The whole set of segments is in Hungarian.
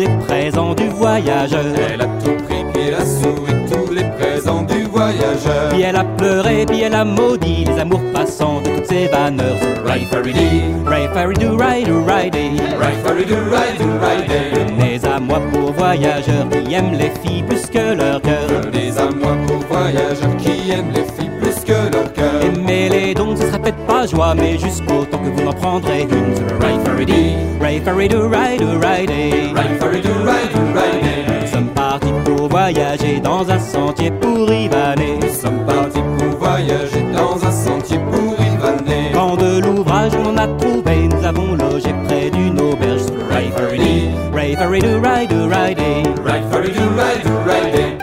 les présents du voyageur. Elle a tout pris, puis elle a sauvé tous les présents du voyageur. Puis elle a pleuré, puis elle a maudit les amours passants de toutes ces vanneurs. Ride-faridi, ride-faridi-doo, ride-oo-ride-ay. ride-faridi-doo, ride-oo-ride-ay. Venez à moi pour voyageurs qui aiment les filles plus que leur cœur. Venez à moi pour voyageurs qui aiment les filles plus que leur cœur. Aimez-les donc, ce sera peut-être pas joie, mais jusqu'au temps que vous en prendrez une. Ride-faridi, ride-faridi-doo, ride-oo-ride-ay. ride-faridi-doo, ride-oo-ride-ay. Nous sommes partis pour voyager dans un sentier pour Rivaner. Nous sommes partis pour voyager dans un sentier pour Rivaner. Quand de l'ouvrage on en a trouvé, nous avons logé près d'une auberge. Ride-faridi, ride-faridi-doo, ride-oo-ride-ay. ride-faridi-doo, ride-oo-ride-ay.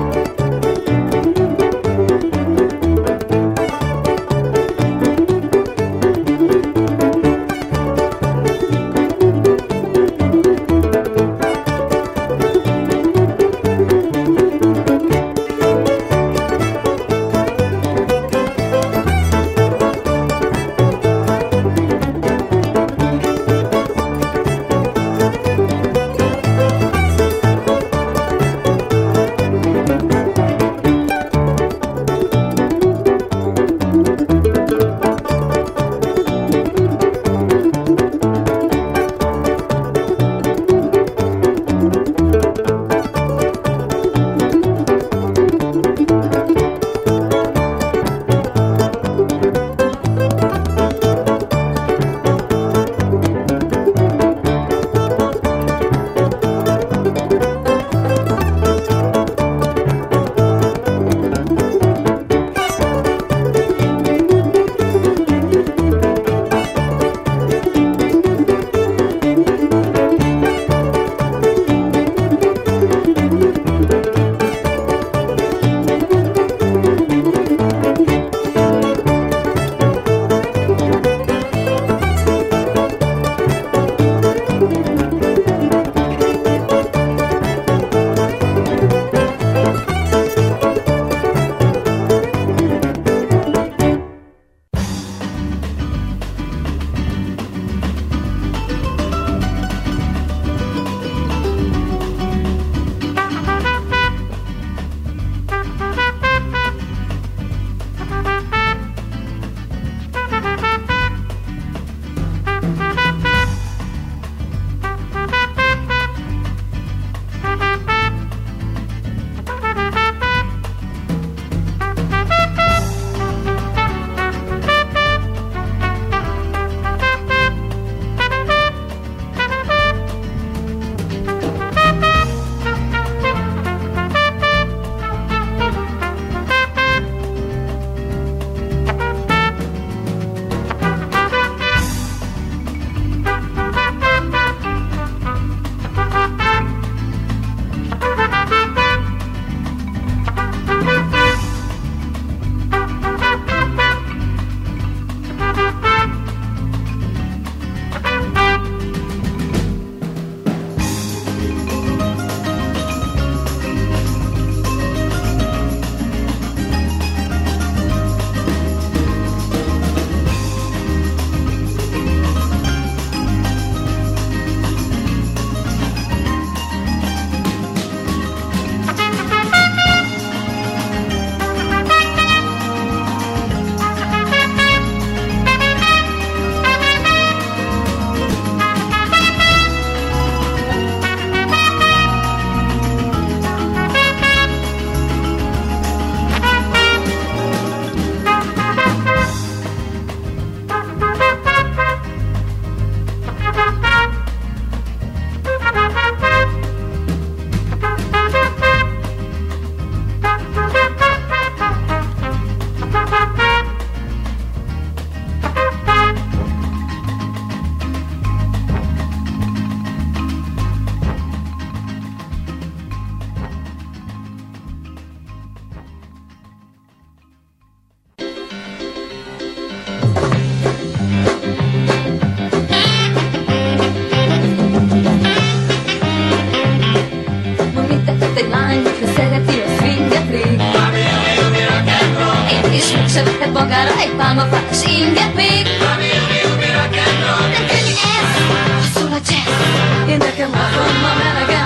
Sökhet magára egy pálmafás inget még. De könnyű ez, ha szól a jazz. Én nekem otthon ma melegem.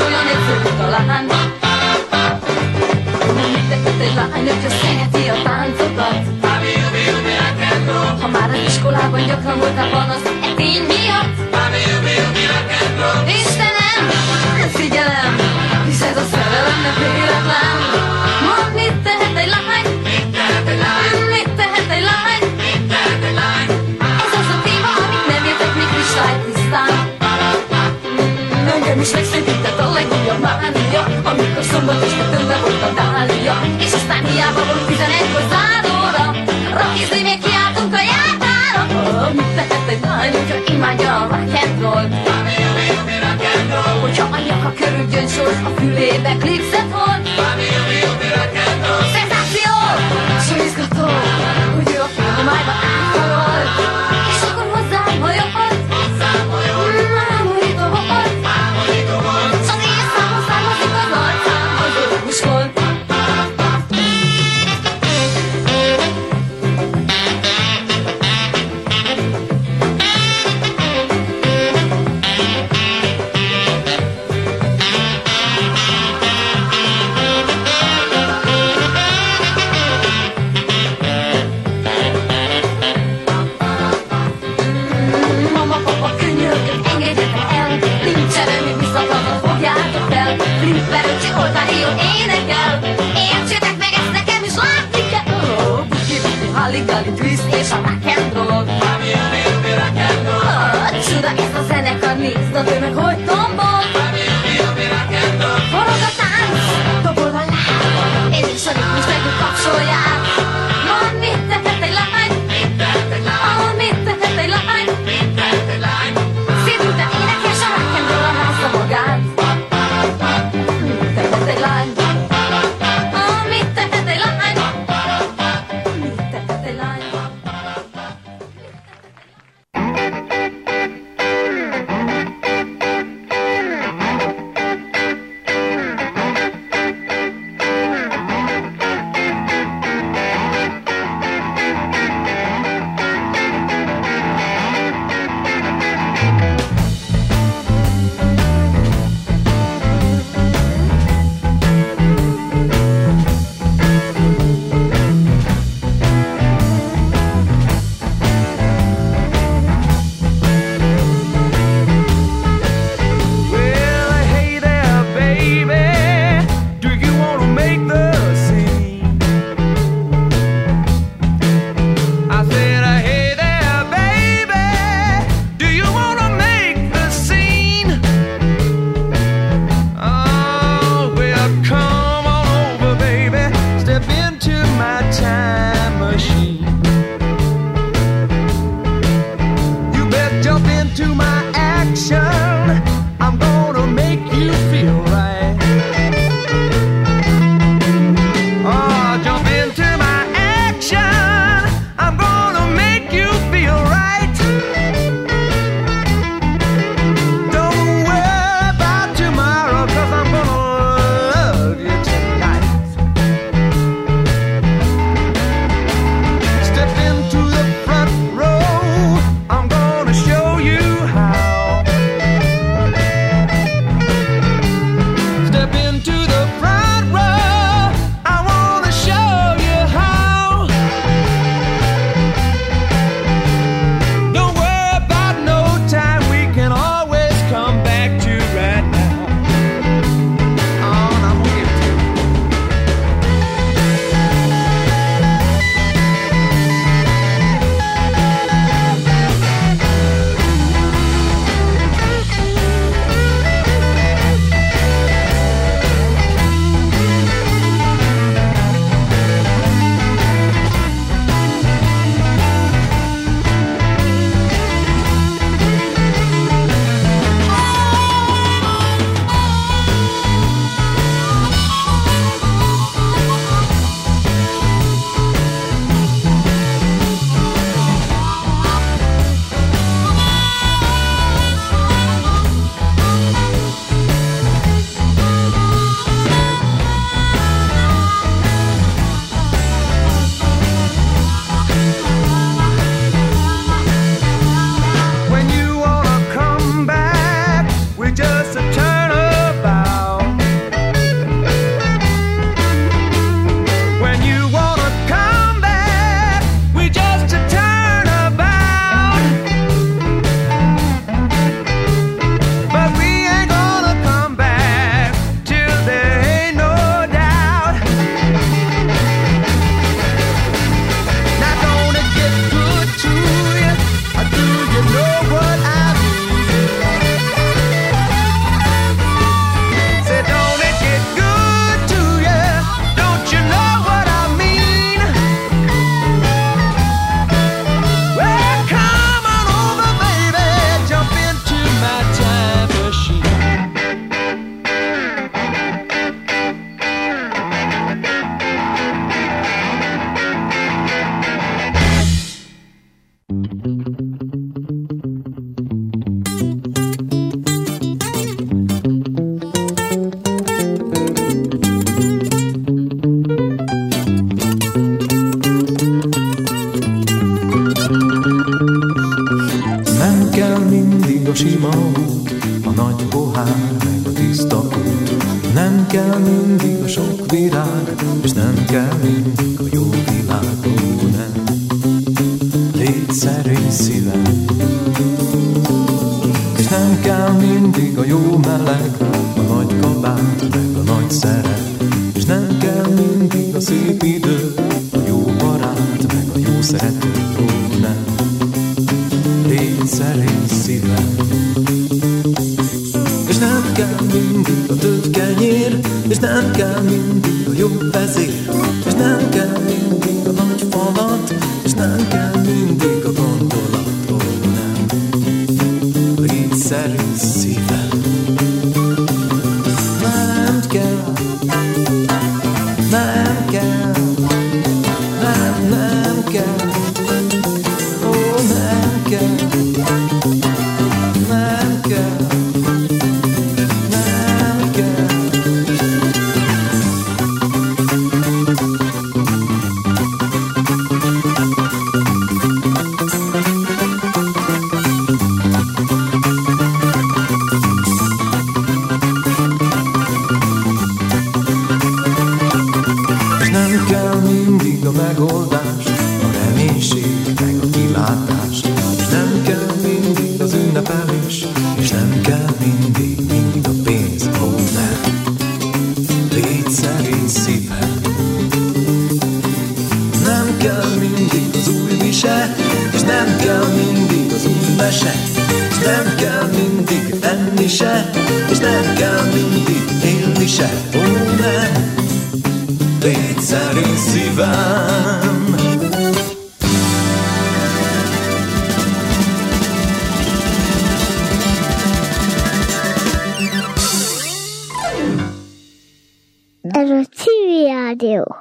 olyan egyszerű talán. Mit tehet egy lány, hogyha szereti a táncokat? Ha már az iskolában gyakran voltál panasz e tény miatt. Istenem, figyelem, hisz ez a szerelem nem véletlen. Mondd, mit tehet egy lány? Mit tehet egy lány? Ez az a téma, amit nem értek még kristálytisztán. Engem is megszépített a legújabb mánia, amikor szombat este többre volt a dália. És aztán hiába volt 11-kor záróra, rockizli még kiáltunk a jártára. Mit tehet egy lány, hogyha imádja a rock'n'rollt? Hogyha a nyaka körül gyöngysors, a fülébe klipszet hord. Szenzáció! S izgató, hogy ő a filmájba átkarolt. És akkor hozzám hajolt. Mámorító volt. S az én számon származik az arcám, az örömös volt. és nem kell mindig a jó világú, nem. Légy szerény szívem, és nem kell mindig a jó meleg, a nagy kabát, meg a nagy szerep, és nem kell mindig a szép idő, a jó barát, meg a jó szerető, ó, nem. Légy szerény szívem, és nem kell mindig a több kenyér, és nem kell mindig a jobb vezér, és nem kell mindig a nagy falat, és nem kell mindig a gondolat, ó, nem. Légy szerény szívem, nem kell, nem kell, nem kell, ó, nem kell, nem kell. Megoldás, a reménység, meg a kilátás, és nem kell mindig az ünnepelés, és nem kell mindig a pénz, ó, nem. Légy szerény szívem, nem kell mindig az új vise, és nem kell mindig az új mese, és nem kell mindig enni se, és nem kell mindig élni se, ó, nem. Légy szerény szívem, ez a Civil Rádió.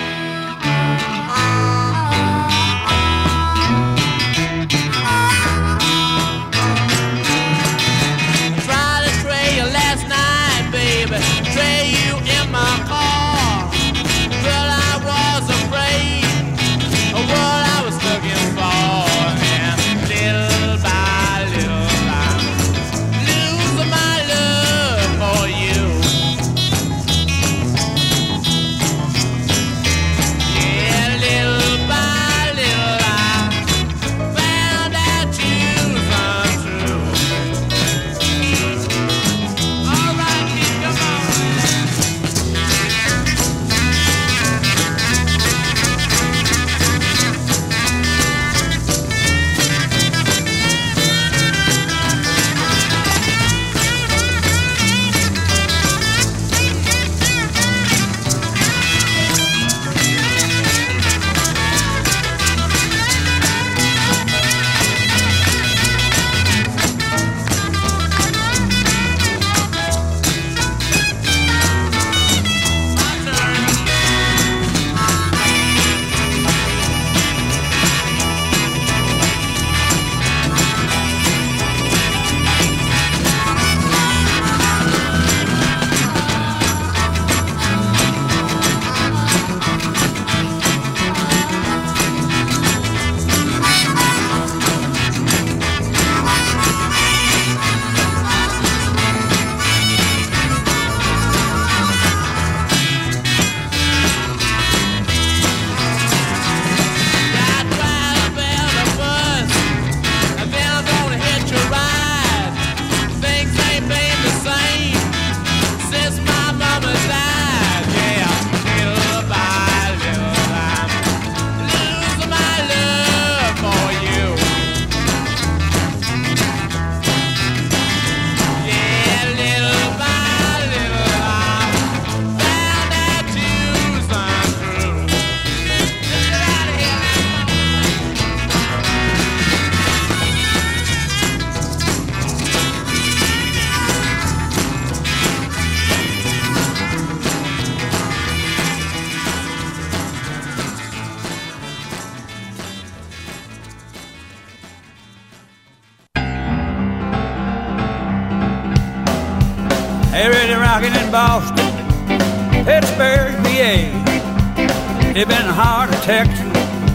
They're really rocking in Boston, Pittsburgh, PA. They've been hard to Texas,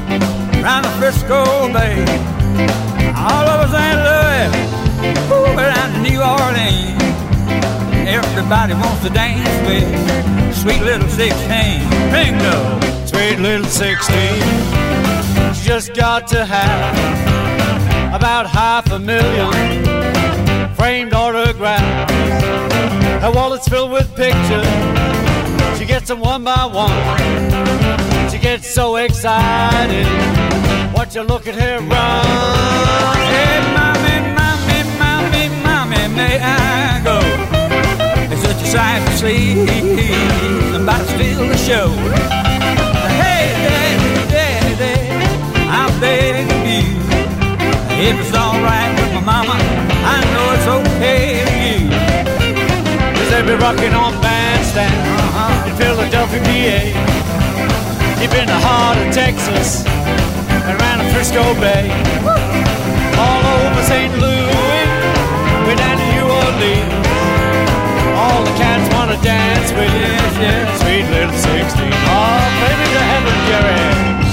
around the Frisco Bay, all over St. Louis, over down to New Orleans. everybody wants to dance with sweet little 16. Bingo! Sweet little 16. She just got to have about 500,000 framed autographs. Her wallet's filled with pictures. She gets them one by one. She gets so excited. Watch her look at her run. Hey, mommy, mommy, mommy, mommy, may I go? It's such a sight to see. Somebody steal the show. Hey, daddy, daddy, daddy, I'm begging you. If it's all right with my mama, I know it's okay with you. They'll be rocking on bandstand in Philadelphia, PA. Deep in the heart of Texas and around the Frisco Bay. All over St. Louis, way down to New Orleans. All the cats want to dance with you, yeah, sweet little 16. Oh, play me to heaven, Jerry.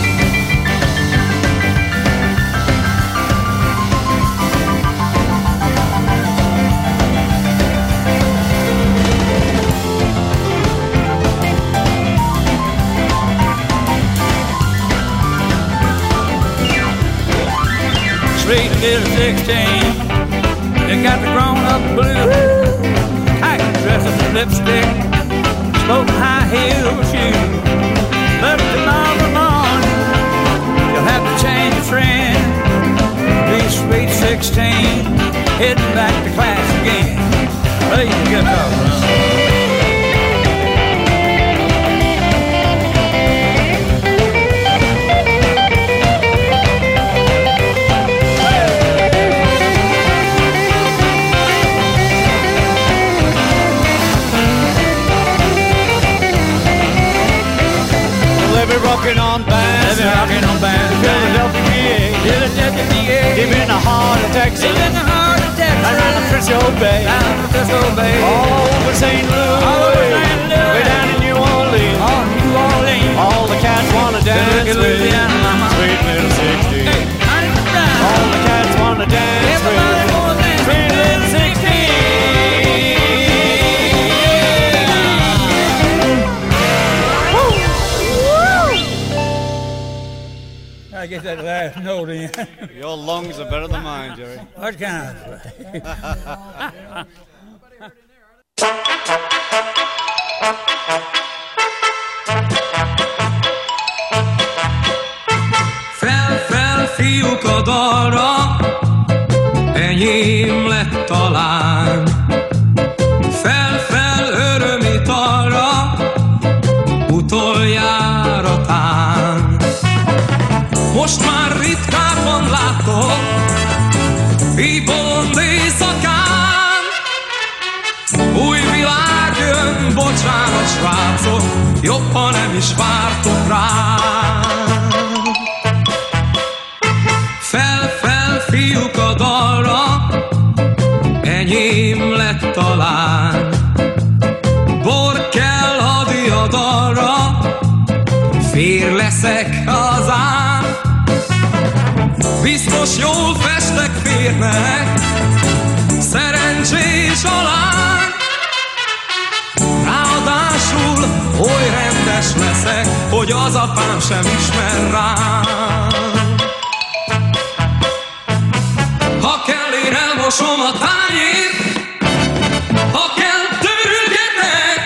Sweet little 16, they got the grown-up blues, tight dresses and lipstick, smoking high-heel shoes. But tomorrow morning, you'll have to change your trend. Be sweet 16, heading back to class again. Play the guitar, Rockin' on bands, rockin' on bands, Philadelphia, PA, deep in the heart of Texas, deep in the heart of Texas, around the Frisco Bay, down the Frisco Bay, all over St. Louis, way down in New Orleans, New Orleans, all the cats wanna dance with Louisiana, mama, sweet little 16. Hey, all the cats wanna dance with sweet little 16. I get that last note in. Your lungs are better than mine, Jerry. What kind of play? Fel, fiúk a dalra, enyém lett talán. Fel, örömít arra, utoljára tán. Most már ritkábban látok, bolond éjszakán. Új világ jön, bocsánat srácok, jobb, ha nem is vártok rám. Fel, fiúk a dalra, enyém lett talán. Bor kell a diadalra, fér leszek hazám. Biztos jól festek, férnek, szerencsés a lány. Ráadásul oly rendes leszek, hogy az apám sem ismer rám. Ha kell, én elmosom a tányért, ha kell, törülgetek,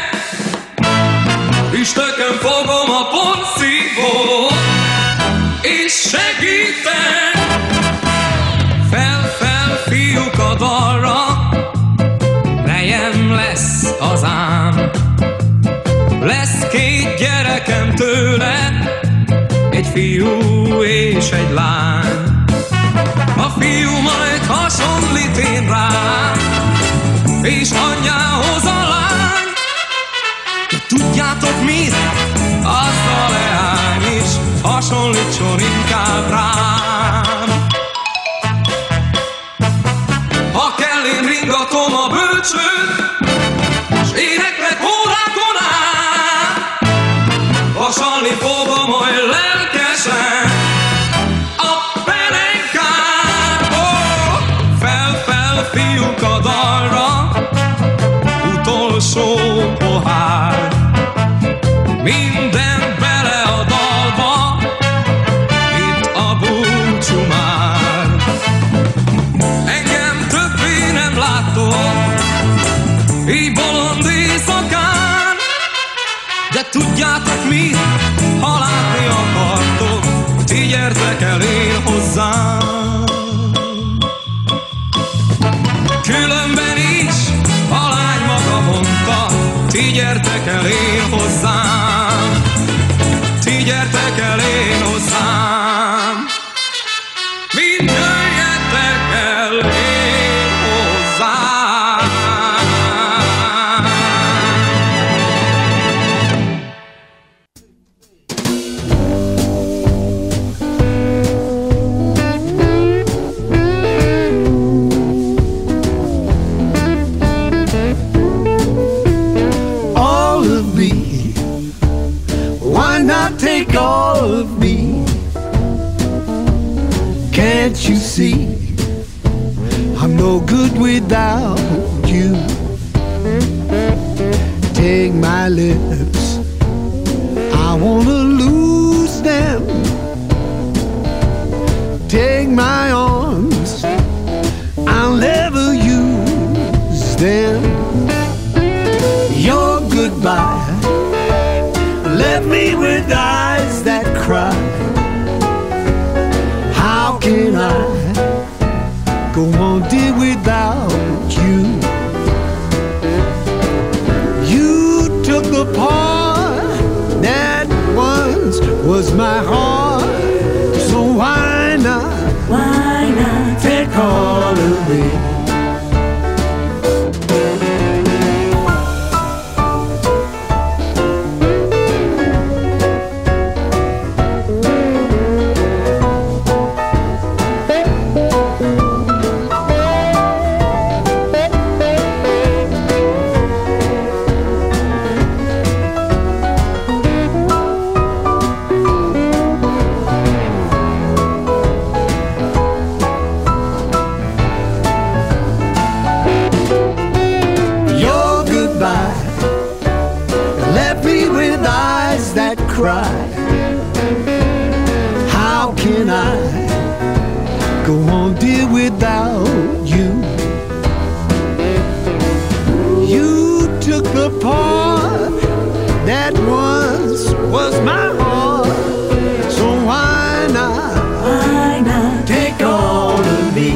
üstökön fogom a porszívót, és segítek. Fel, fiúk a dalra, nejem lesz hazám. Lesz 2 gyerekem tőle, egy fiú és egy lány. A fiú majd hasonlít én rám, és anyjához a lány. De tudjátok mit? Az a leány is hasonlítson inkább rám. Ha kell, én ringatom a bölcsőt, s éneklek órákon át. Vasalni fogom olyan lelkesen a pelenkát. Oh! Fel, fiúk a dalra, utol gyertek el én hozzám. Mind jöjjetek el én hozzám. Take all of me. Can't you see I'm no good without you? Take my lips, I wanna lose them. Take my arms, I'll never use them. Your goodbye left me with eyes that cry. How can I go on, dear, without you? You took the part that once was my heart. So why not take all of me? Cry. How can I go on, dear, without you? You took the part that once was my heart. So why not take all of me?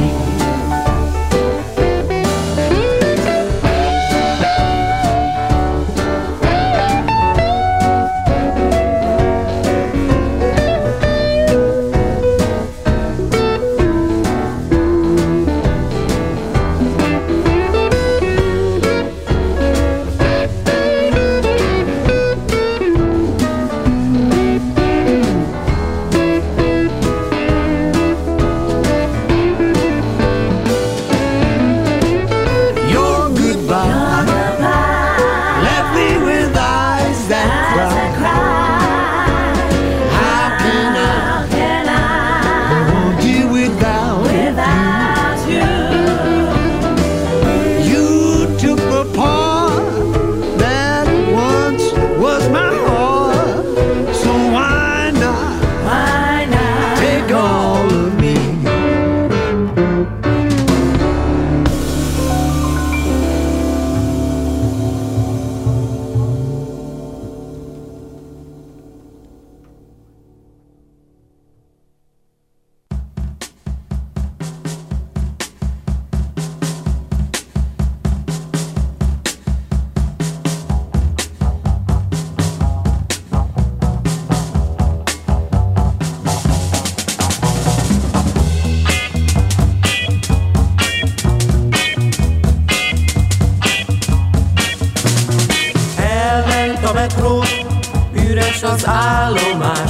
Az állomás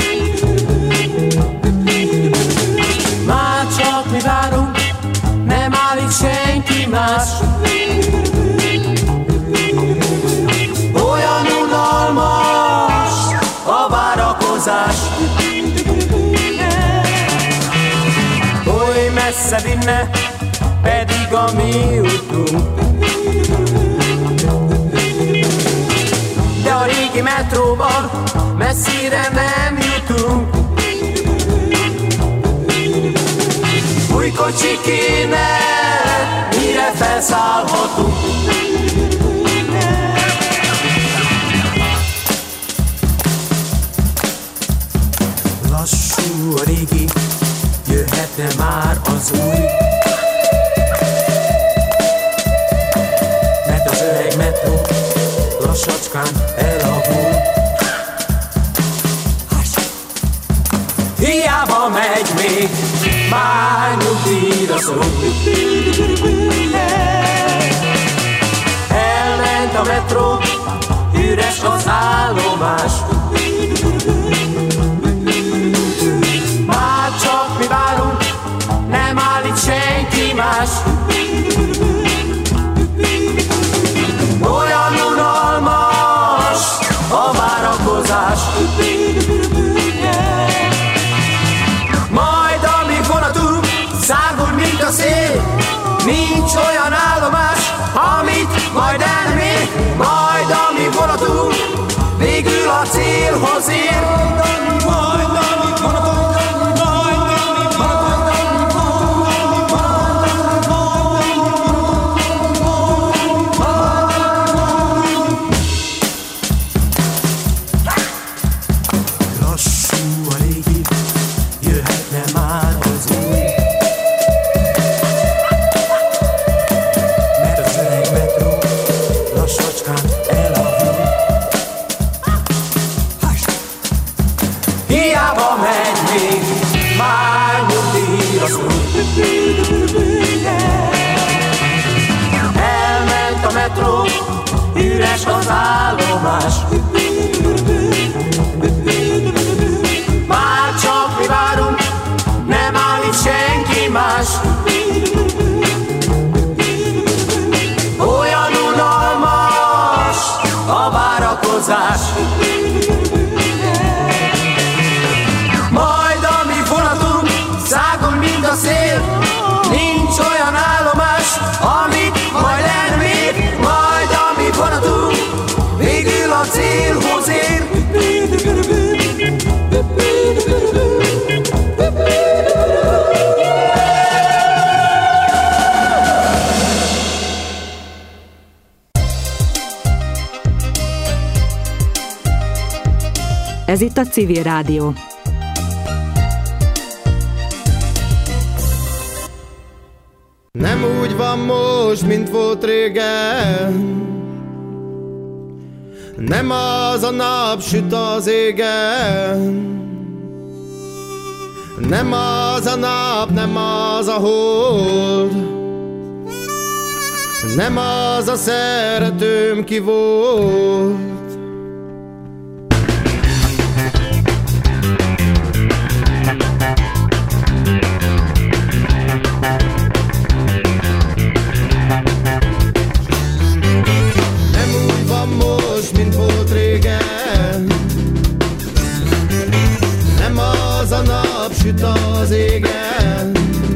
már csak mi várunk, nem áll itt senki más. Olyan unalmas a várakozás, oly messze vinne, pedig a mi utunk. De a régi metróban messzire nem jutunk. Új kocsi kéne, mire felszállhatunk. Lassú a régi, jöhetne már az új. Mert az öreg metró lassacskán elavul. hiába megy még, már nyugdíjra szól. Elment a metró, üres az állomás. Már csak mi várunk, nem áll itt senki más. Olyan unalmas a várakozás. Majd amíg vonatunk szágul, mint a szél, nincs olyan állomás, amit majd elmér. Majd amíg vonatunk végül a célhoz ér. Majd amíg vonatunk, elment a metró, üres az állomás. Már csak mi várunk, nem áll itt senki más. Olyan unalmas a várakozás. Majd amíg vonatunk szágul, mint a szél, nincs olyan állomás, amit majd elmér. Majd amíg vonatunk végül a célhoz ér. Ez itt a Civil Rádió. Nem úgy van most, mint volt régen. Nem az a nap süt az égen. Nem az a nap, nem az a hold. Nem az a szeretőm, ki volt. Mint volt régen. Nem az a nap süt az égen.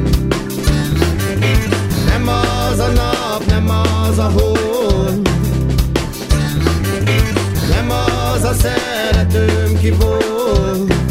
Nem az a nap, nem az a hold. Nem az a szeretőm, ki volt.